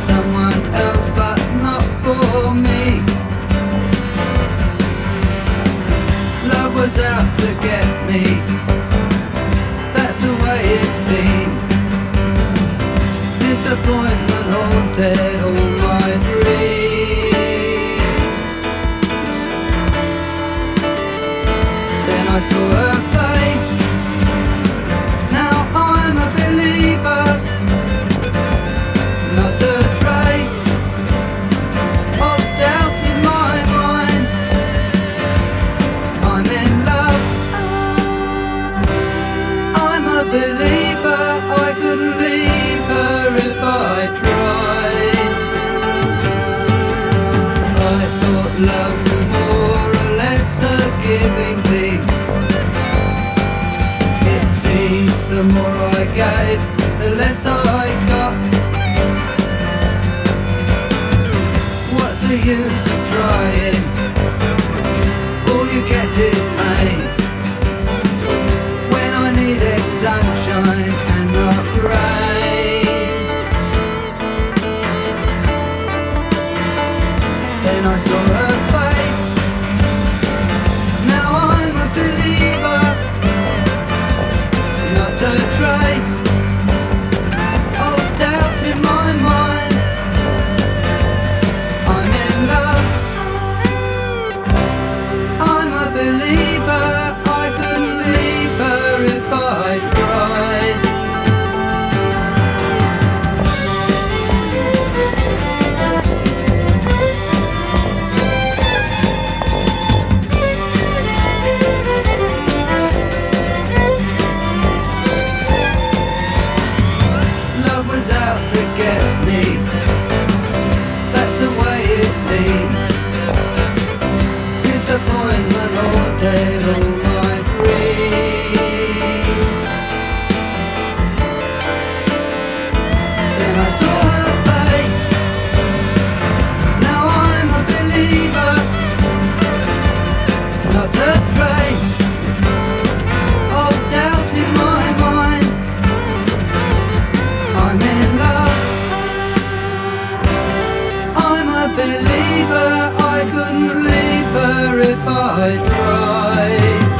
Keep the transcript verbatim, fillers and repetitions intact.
someone else, but not for me. Love was out to get me, that's the way it seemed. Disappointment haunted all my dreams. Then I saw her face, now I'm a believer. Not a trace of doubt in my mind. I'm in love, I'm a believer. I couldn't leave her if I tried. I thought love was more or less a giving thing. It seems the more I gave, the less I got. What's the use of trying? All you get is pain. When I needed sunshine and not rain. Then I saw her face, now I'm a believer. Not a trace of doubt in my mind. I'm in love, I'm a believer. I couldn't leave her if I tried. Love was out to get me, that's the way it seemed. Disappointment haunted all my dreams. Then I saw her face, now I'm a believer. Not a trace of doubt in my mind. I'm in love, I'm a believer. I couldn't leave her if I tried.